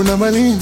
Uyabona malini?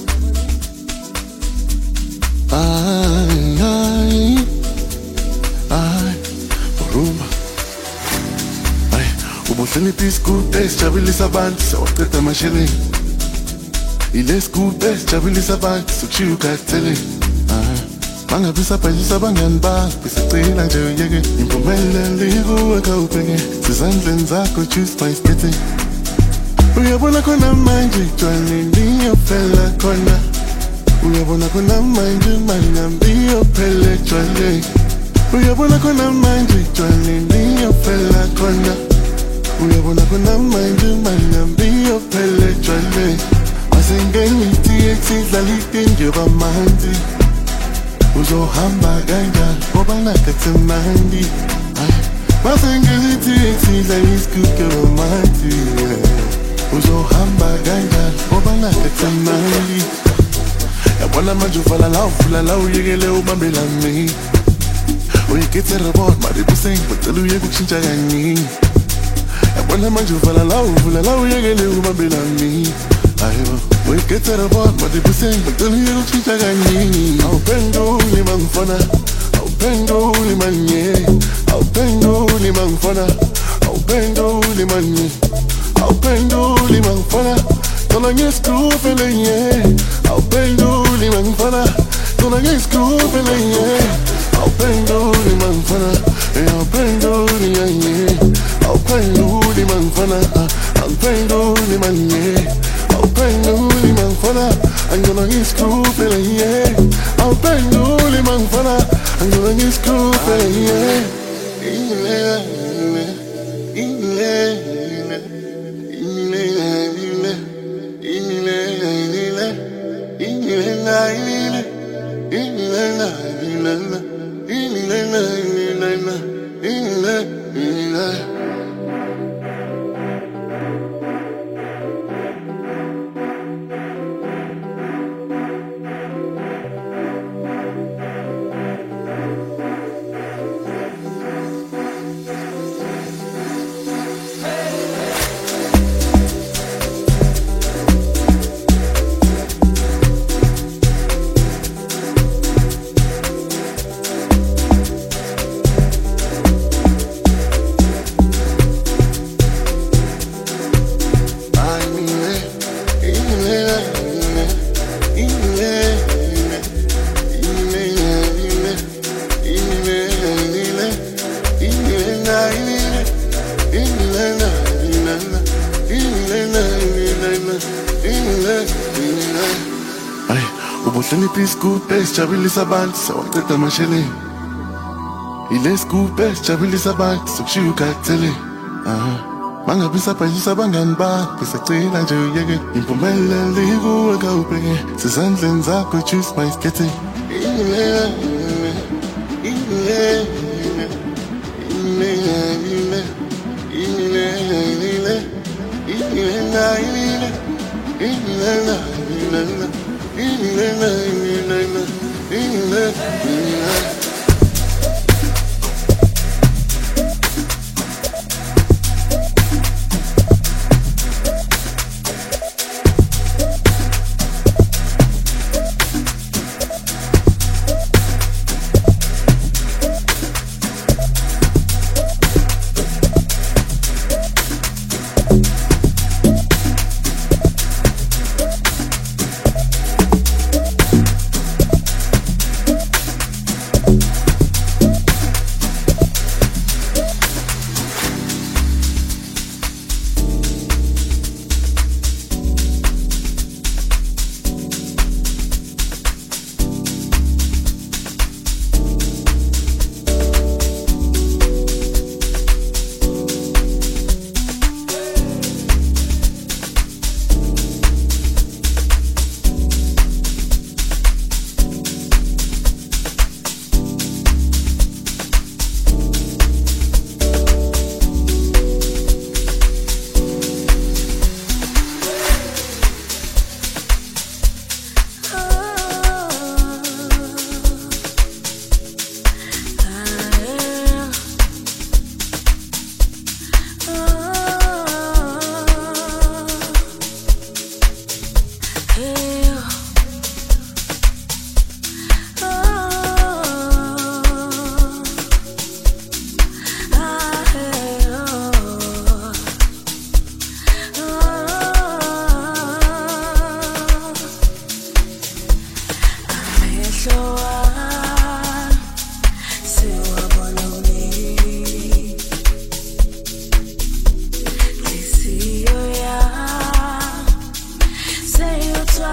Ay, urumba. Ay, ubuhleni piskupe sijabilisa abantu sewaqeda amasheleni. Ile skupe sijabilisa abantu sokushiya ukhathele. Mangabe sabhalisa abangani bakho bisicela nje uyeke impumelelo ikuwe khawubheke sezandleni zakho choose my sketting. Uyabona khona manje jwaleni yophela khona. Uyabona khona manje mangambi yophele jwaleni. Uyabona khona manje jwaleni yophela khona. Uyabona khona manje mangambi yophele jwaleni. Asingeni TX dlalite njengoba manje. Uzohamba kanjani ngoba nakatsemnandi. Masengeni TX dlalite njengoba manje. Uzohamba kanjani ngoba nakatsemnandi. Yabona manje uvala la uyekele ubambela mi. Uyekethe report mari kuseng bacela uyeke ukushintsha kaningi. Yabona manje uvala la uyekele ubambela mi. Ayibo uyekethe report mari kuseng bacela uyeke ukushintsha kaningi. Awuphenduli mangifona, awuphenduli manye, awuphenduli mangifona, awuphenduli manye, awuphenduli mangifona. Don't get screwed feeling, yeah. I'll bang dooley man fana. Don't get screwed feeling, yeah. I'll bang dooley man fana. I'll bang dooley, yeah. I'll bang dooley man fana. I'll bang dooley man, yeah. I'll bang dooley man fana. I'm gonna get screwed feeling, yeah. I'll bang dooley man fana. I'm gonna get screwed feeling, yeah. Ubuhleni piskupe sijabilisa abantu sewaqeda amasheleni. Ile skupe sijabilisa abantu sokushiya ukhathele. Mangabe sabhalisa abangani bakho bisacela nje uyeke impumelelo ikuwe khawubheke sezandleni zakho choose my sketting.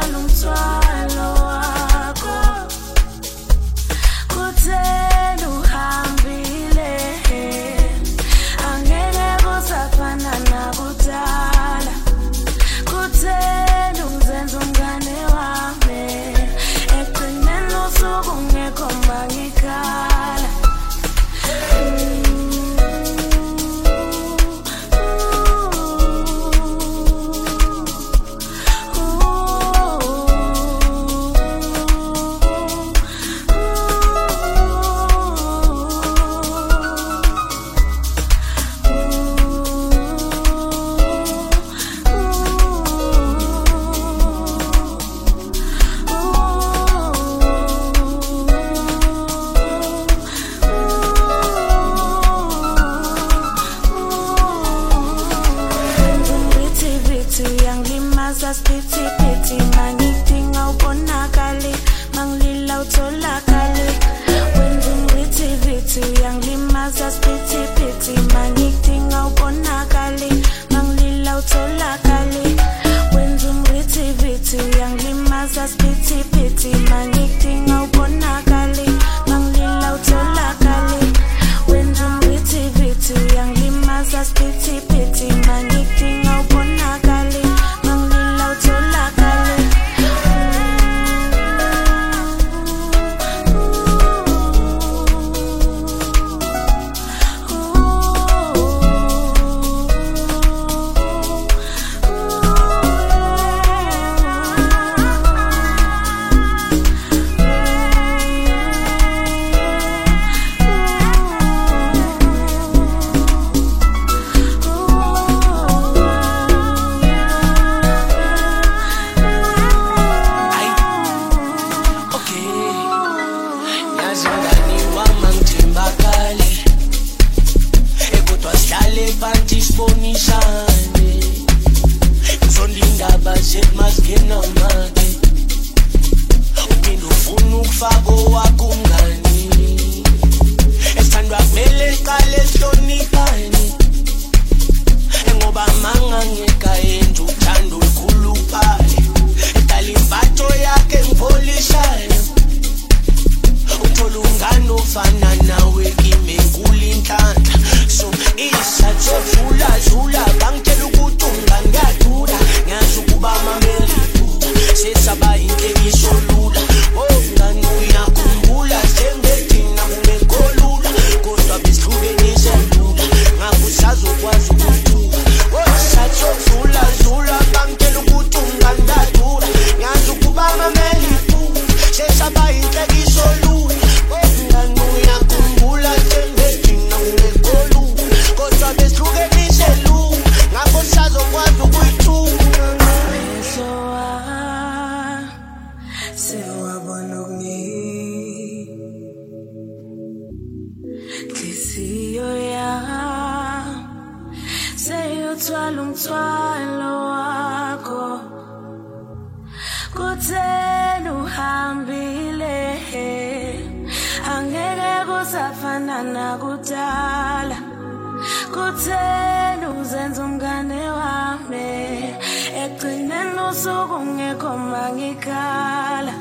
uthwala umthwalo wakho kutheni uhambile angeke kusafana nakudala kutheni uzenza umngane wami ekugcineni usuku ungekho mangikhala Pity, pity, mangidinga ubonakale mangilila utholakale wenza umvithivithi uyangilimaza pity, pity, mangidinga ubonakale mangilila utholakale wenza umvithivithi uyangilimaza pity, pity, mangidinga ubonakale mangilila utholakale wenza umvithivithi uyangilimaza pity, pity, mangidinga ubonakale nakudala kutheni uzenza umngane wami ekugcineni usuku ungekho mangikhala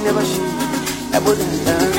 never she. I wouldn't learn.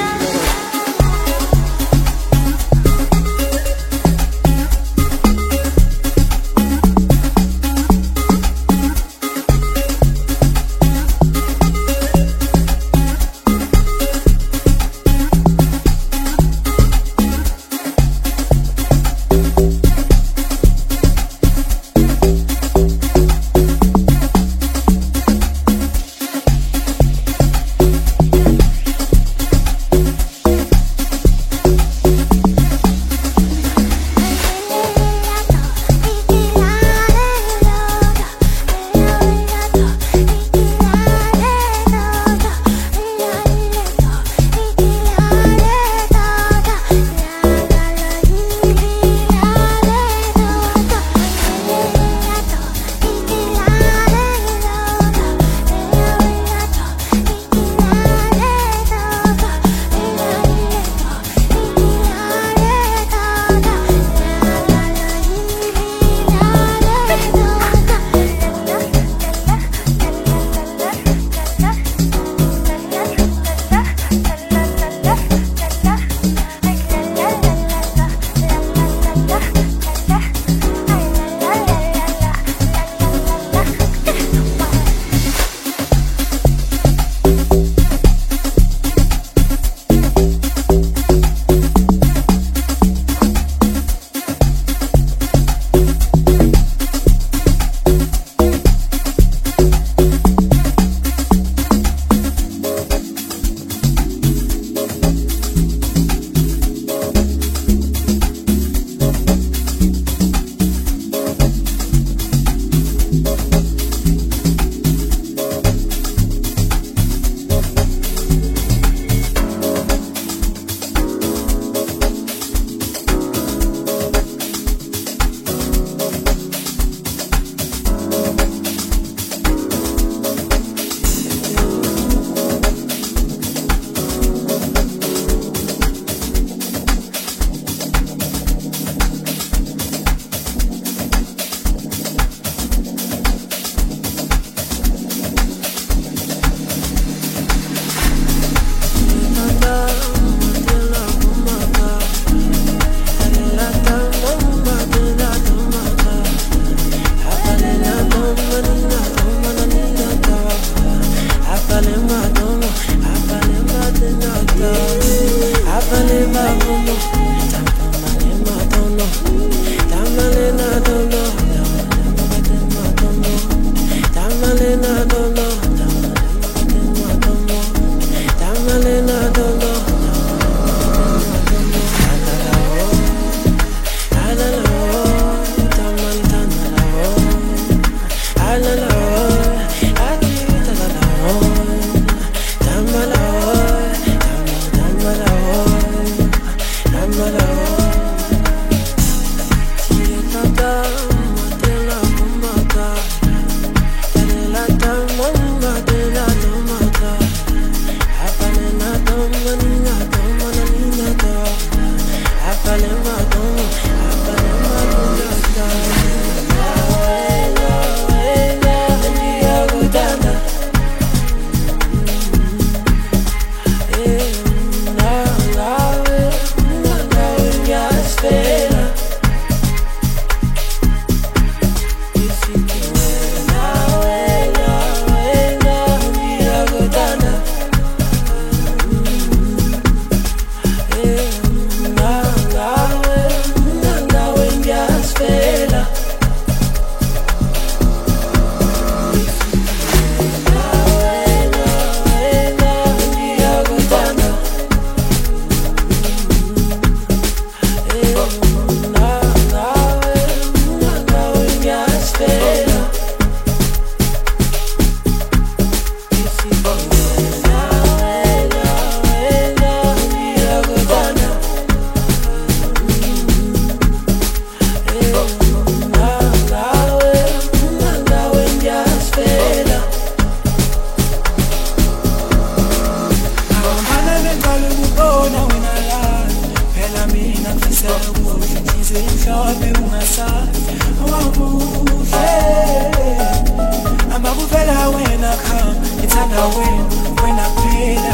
When I play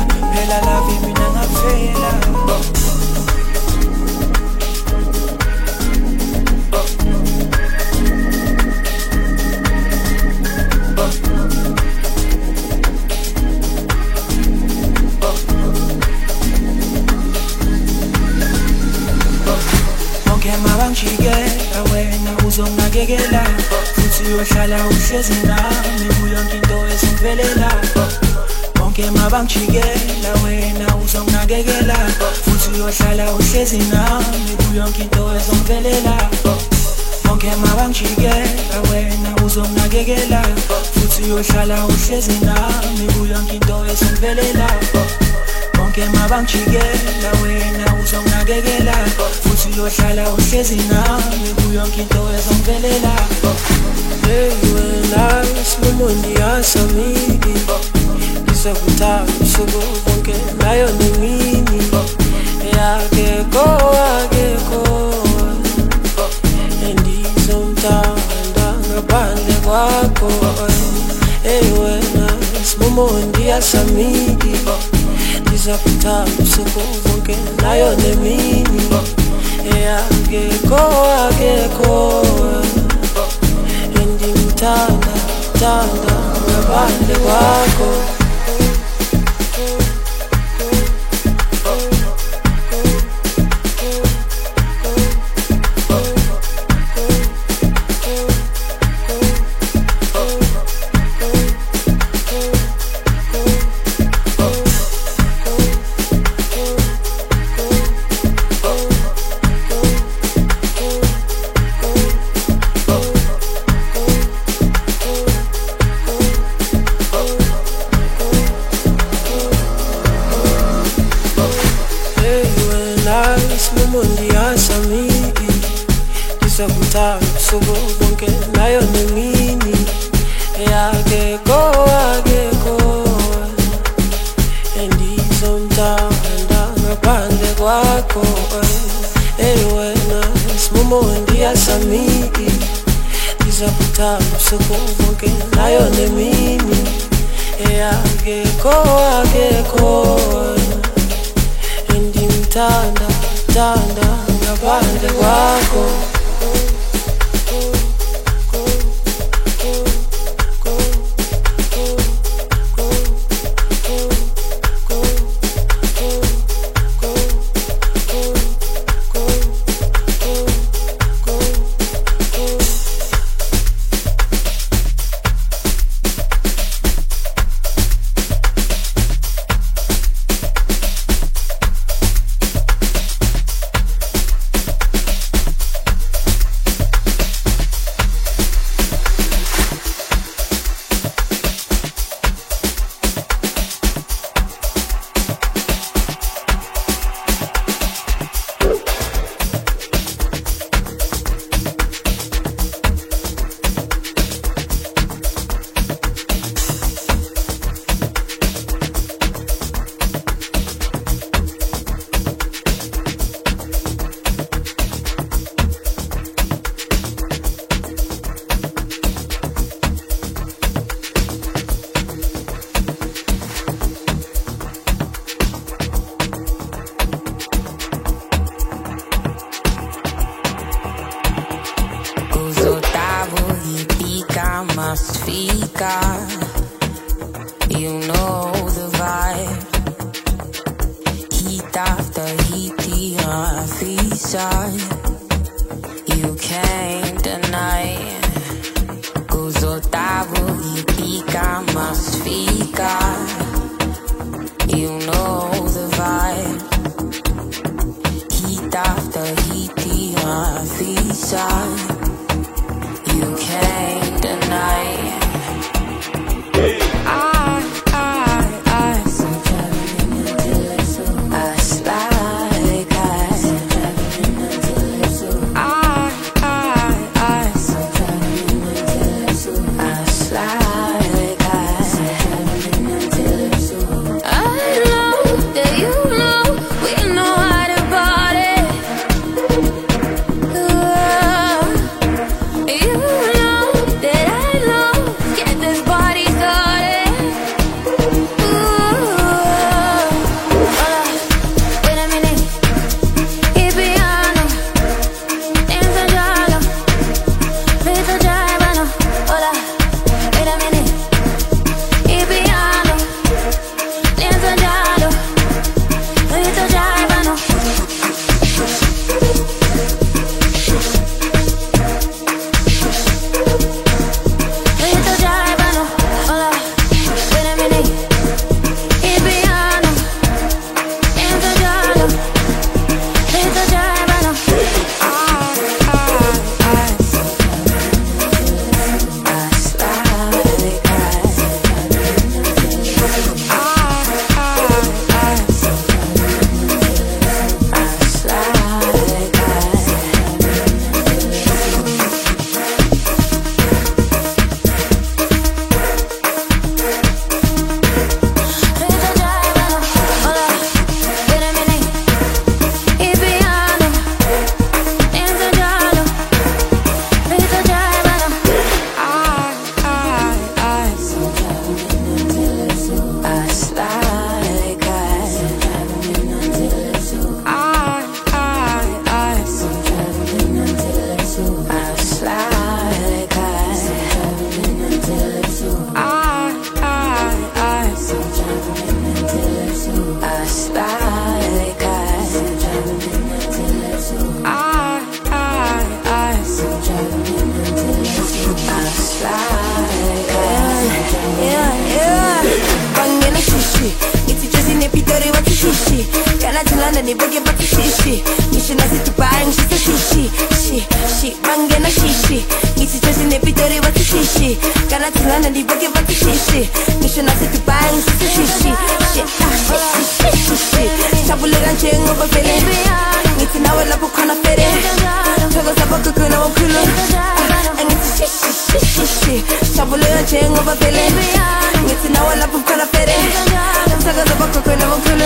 bangijikela wena uzonginakekela futhi uyohlala uhlezi nami kuyo yonke into ezongivelela bonke mabangijikela wena uzonginakekela futhi uyohlala uhlezi nami kuyo yonke into ezongivelela bonke mabangijikela wena uzonginakekela futhi uyohlala uhlezi nami kuyo yonke into ezongivelela bonke mabangijikela wena uzonginakekela futhi uyohlala uhlezi nami kuyo yonke into ezongivelela hey wena isimoni yasamini ngizokuthanda usuku bonke nayo nemini yakekho endizomthanda ngaphandle kwakho hey wena isimoni yasamini ngizokuthanda usuku bonke nayo nemini yakekho endimthanda ngaphandle kwakho usuku bonke nayo nemini yakekho endizomthanda ngaphandle kwakho hey wena isimomo ndiyasamini ngizokuthanda usuku bonke nayo nemini yakekho endimthanda ngaphandle kwakho nibuke bathi shishi ngisho naseDubai ngishisa shishi shi bangena shishi ngithi tshesi nepitori bathi shishi kana thina nibuke bathi shishi ngisho naseDubai ngishisa shishi Chabulera njengoba vele ngithi nawe lapho khona fere thokoza bakukuna wokhulu angithi shishi Chabulera njengoba vele ngithi nawe lapho khona fere thokoza bakukuna wokhulu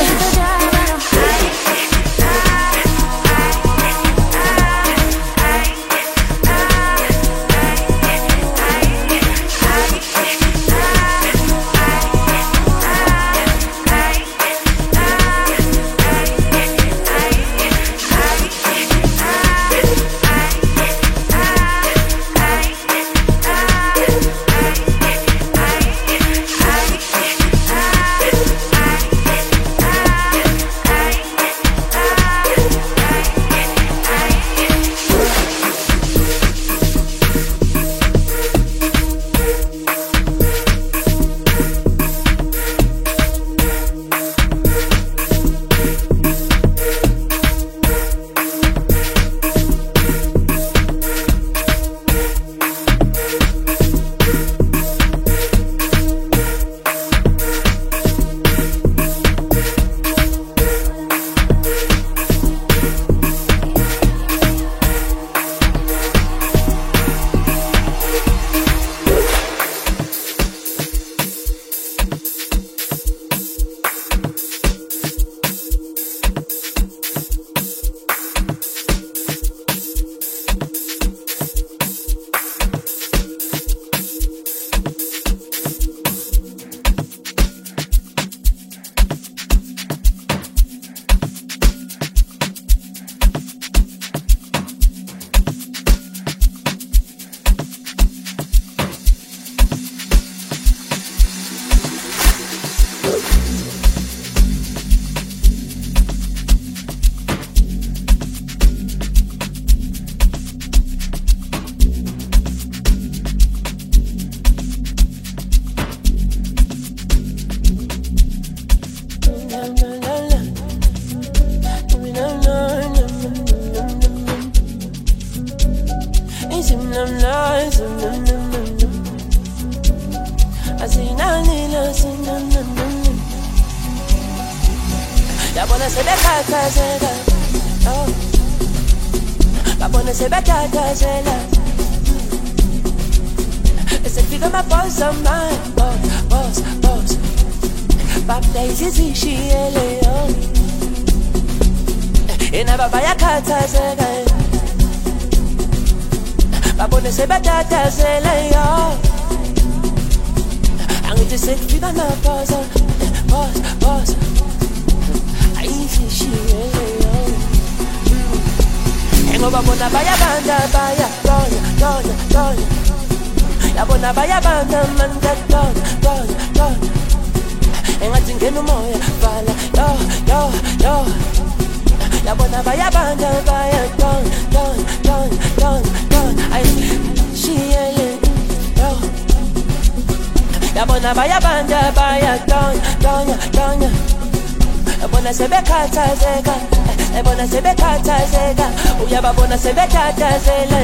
Uyababona sebekhathazela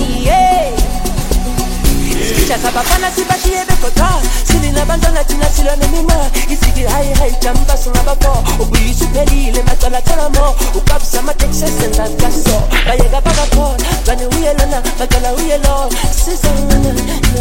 yeah Chakabafana sibashiye bekota Silina bantwana thina silwa nemima Isiki hayi jamba singabafo Ubuyisuphelile macala thelamo Ukabisa ama-Texas engaso Bayeka bakakhona Bani uyelona Bacala uyelo Sizana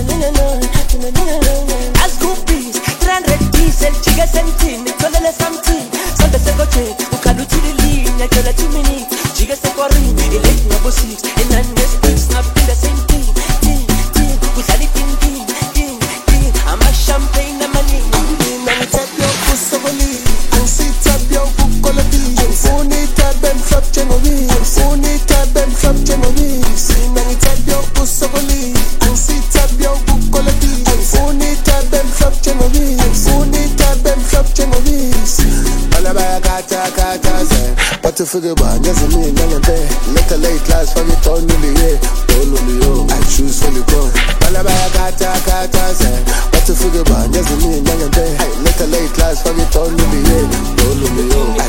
As groupies 300 diesel Chike sentini Tolele something Sonde sekoche Ukaluthilili Nyakela 2 minutes Chike sekorini Ilate ngabo 6 Enane speaks Snap in the same thing Kudlala i-ding ama-champagne amaningi Nangithabyo kusokoli Angisithabyo kukoloti Angifuni itabe mhlophe njengobisi Angifuni itabe mhlophe njengobisi Nangithabyo kusokoli Angisithabyo kukoloti Angifuni itabe mhlophe njengobisi Angifuni itabe mhlophe njengobisi Bala bayakhathaze Bathi ufike banyaze mina ngempe Later late class fake tonuli Tonuli I choose for the go Bala bayakhathaze Bathi ufike banyaze mina ngempe Later late class fake tonuli Tonuli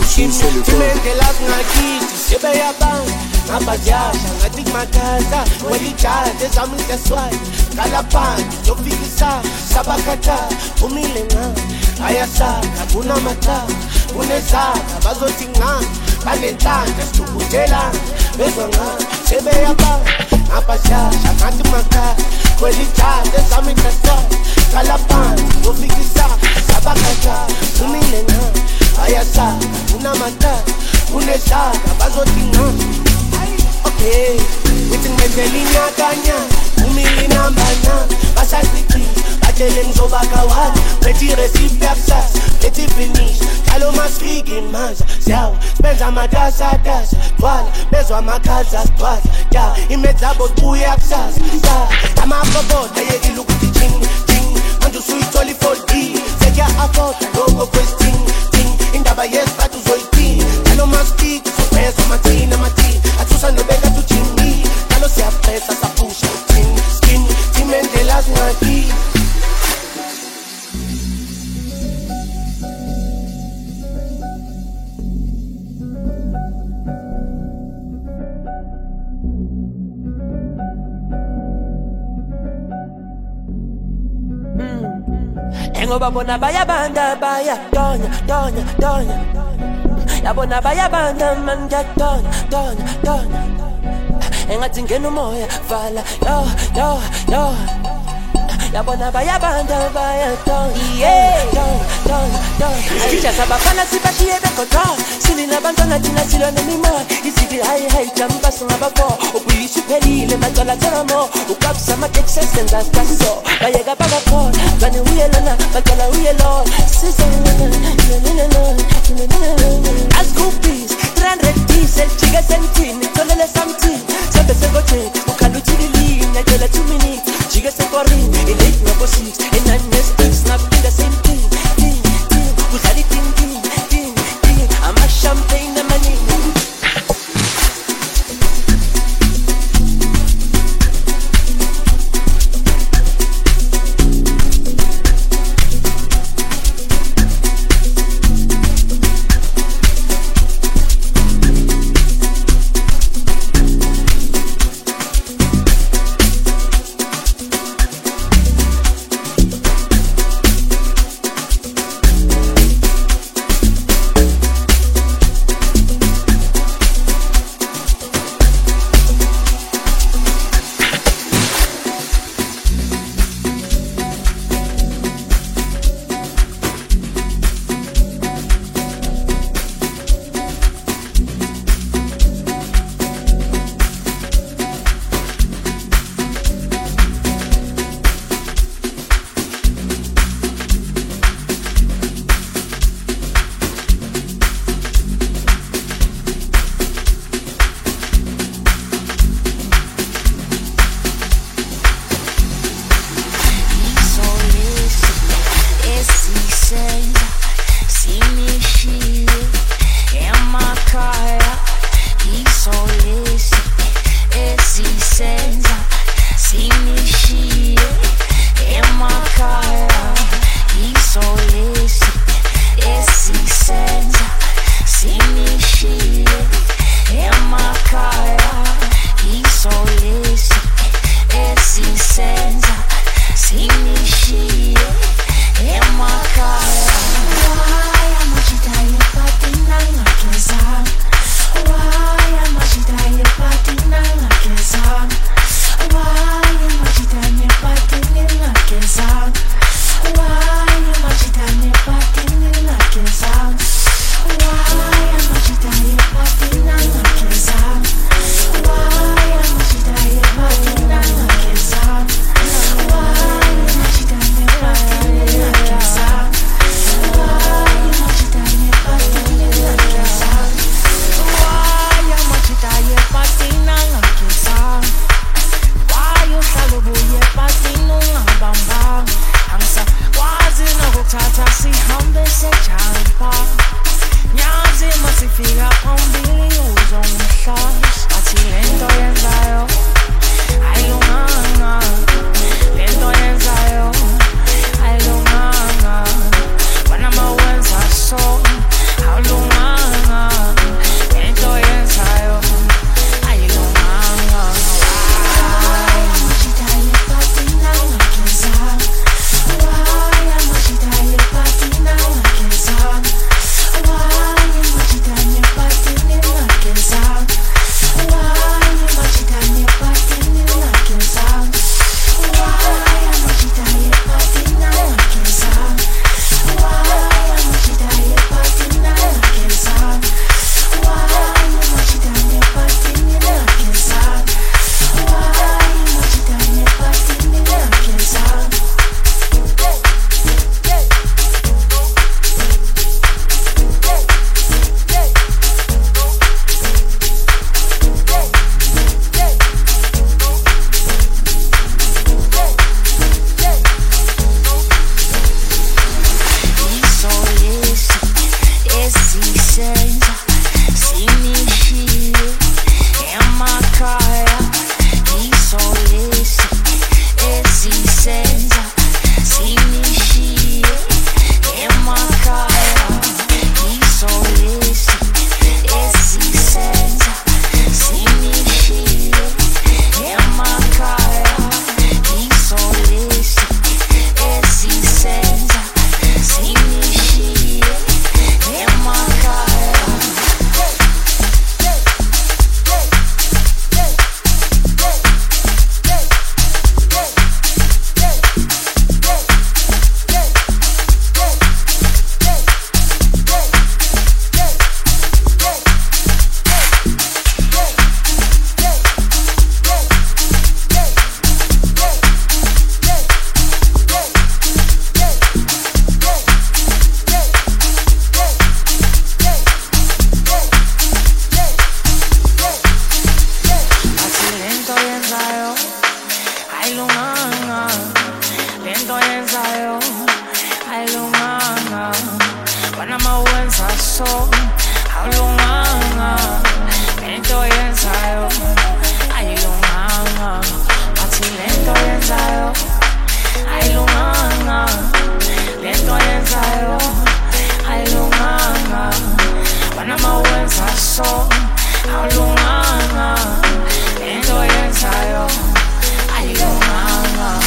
Timendela ngakithi sebeyabanga ngabajasha ngathi kumakhaza welithathe zami ngeswayi kalaphansi yokufikisa sabakhatha umile ngami ayasaka kunamata kunezaka bazothi ngami banenhlanhla sithukuthelana bezwa ngami sebeyabanga ngabajasha ngathi kumakhaza welithathe zami ngeswayi kalaphansi yokufikisa sabakhatha umile ngami ayasaka kunamata kunezaka bazothi ngami. Okay, waiting mentally nyakanya umili nambana basasithi batshele ngizobaka wani bethi receive absas bethi finish kalo masifiki manje siyawa sibenza amatasatasa twala bezwa amakhaza twala ya imedzabo buya kusasa ya amabobota yekile ukuthi ching ching manje usuyithola i-4D sekuya afford lokho question ting indaba yesibathu uzoyiphila kalo masifiki uzobheza amathini amathini athusa nobeka tuchini kalo siyapresa sapusha ting skin timendela ngakithi. Ngoba bona bayabanda baya donya donya donya yabona bayabanda man donya donya donya engathi ngena umoya vala yo yo yo yabona bayabanda baya donya donya donya donya ayijasa bafana sibashiye bekontrol silina abantwana thina silwa nemimoya isithi hayi hayi jamba singabafo ubuyisa uphelile macala thelamo ukabisa ama-texas enza staso bayeka bakakhona bane uyelana bacala uyelona ascoopis 300 diesel jike sentini tholele something sembe sekoteni ukhala uthililini nacela 2 minutes jike sekorini ilate ngabo 6 enane-6 ngapinda same thing thing thing kudlala iting ting ting ting ama-champagne amaningi. mawenza so awulunganga lento yenzayo ayilunganga athi lento yenzayo ayilunganga lento yenzayo ayilunganga bana mawenza so awulunganga lento yenzayo ayilunganga.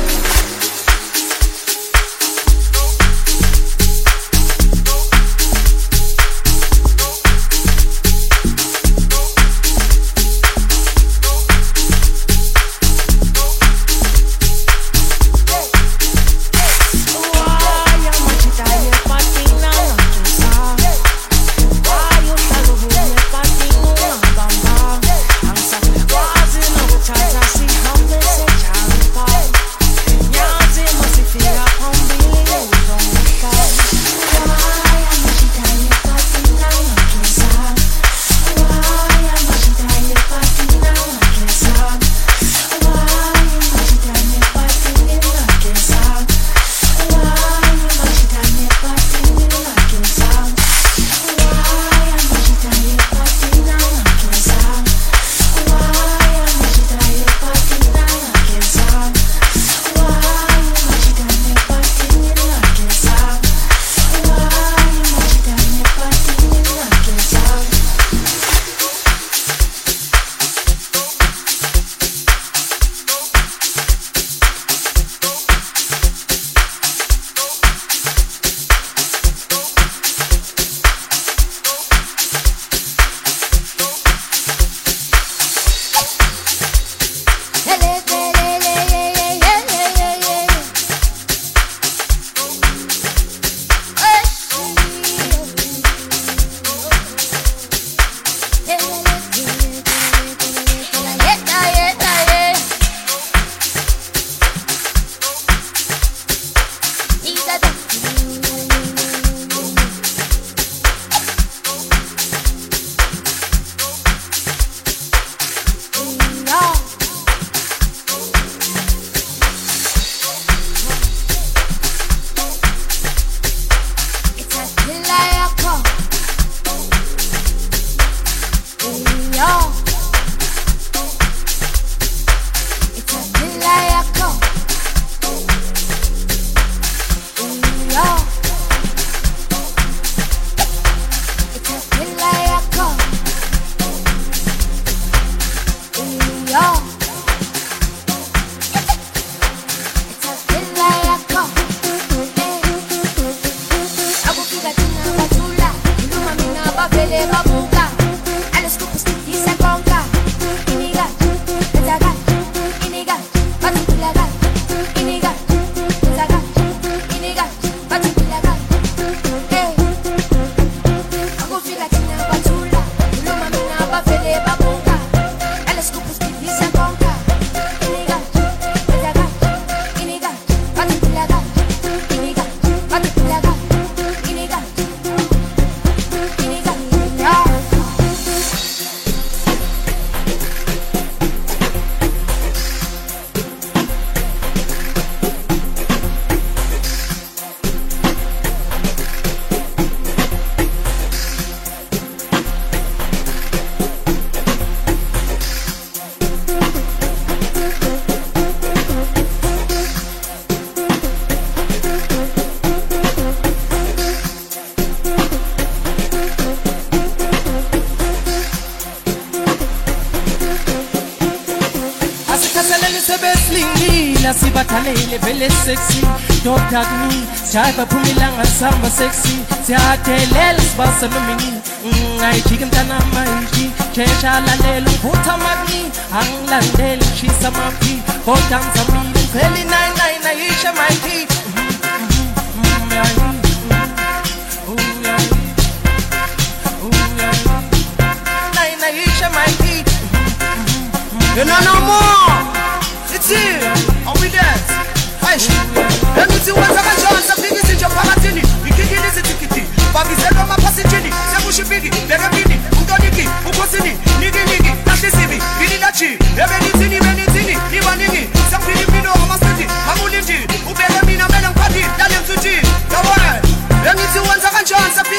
Sibathalele vele sexy Dr. Gni Jaiba Pumilanga Samba sexy Siyathelela sibasa nomini Ngayijika mtana maiji Chesha lalelo Vuta magni Anglandele Shisa mapi Kodanza mili Veli nai Naisha maiki Naisha maiki You know no more It's here How we dance? Aish Let me see what's a chance of things in your palatini We can get this ticket Babi said on my passagini Semushi bigi Begamini Udoniki Ukosini Nigi Nashisibi Bini Nachi Ebenitini Niwa Nigi Sapini Pino Hamasati Hamulindi Ubegamina Menam Pati Daniel Tuji Kawan Let me see what's a chance of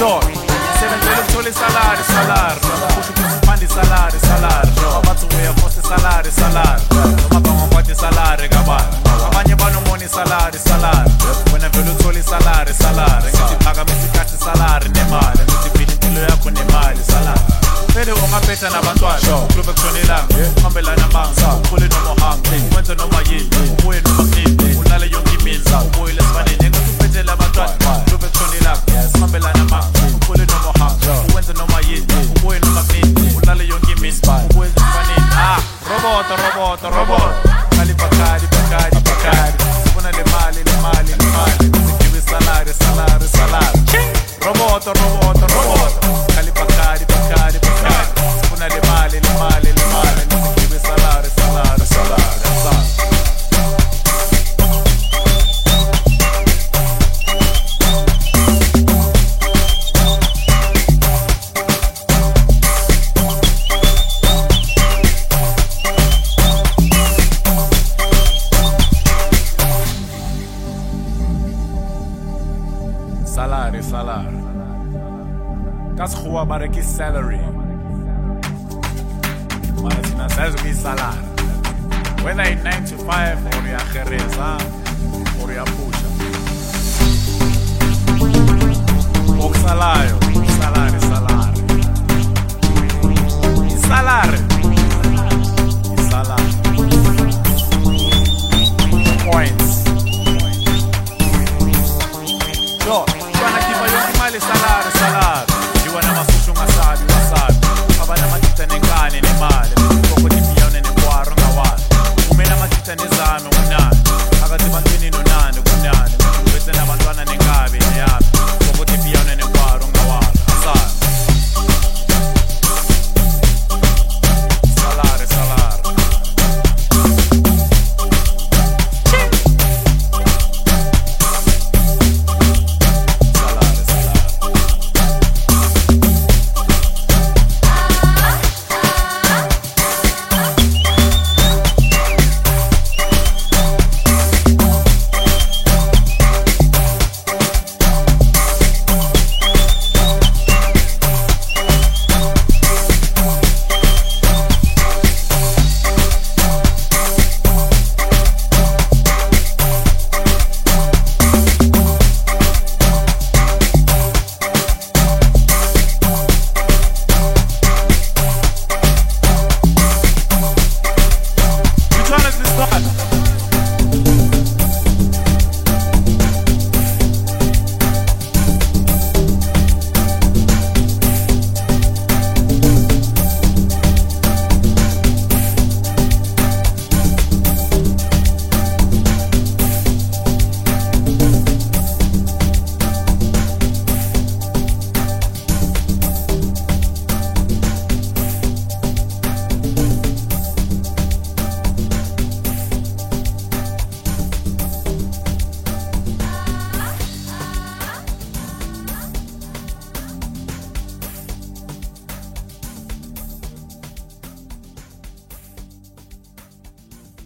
Sure. Sebenzela ukuthola isalari, salari. Kusho ukuthi uphanda isalari, salari. Abathi uyafosa isalari, salari. Noma bangaphatha isalari kabani. Abanye banomona isalari, salari. Wena vele uthola isalari, salari. Ngithi phakamisa ikhathi isalari nemali. Ngithi phila impilo yakho nemali, salari. Vele ungaphetha nabantwana, uklube kutshonelanga. Uhambelana amanga, ukhule noma uhanga. Uwenze noma yini, ubuye noma kunini. Ulale yonke imini, ubuye lesifaneni. Engathi uphethele abantwana, uklube kutshonelanga. Uhambelana amanga, ukhule noma uhanga. Uwenze noma yini, ubuye noma kunini. Ulale yonke imini, ubuye lesifaneni. Roboto, roboto, roboto. Kali bakari, bakari, bakari. Sifuna le mali, le mali, le mali. Sigiwe salari, salari, salari. Roboto, roboto, roboto. Kali bakari, bakari, bakari. Sifuna le mali, le mali, le mali. Sigiwe salari, salari, salari, salari. Salary, salary. That's who I barek is salary. Maratina says we salary. Whether in 9 to 5 or ya gereza or ya pusha. O salario, salary, salary. Salary. Salary. Points. Yo, Juana kipa yonke imali salari, salari. Juana masusu ngasabi, wasabi. Abana matita nengane nemali. Koko tipiyone nenkwaro ngawali. Umena matita nezano unani. Akati bantwini nonani kunani. Ubete nabantwana nengabi neyami. Koko tipiyone nenkwaro ngawali. Asali. Salari, salari.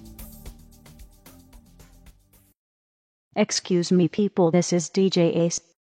Excuse me people, this is DJ Ace.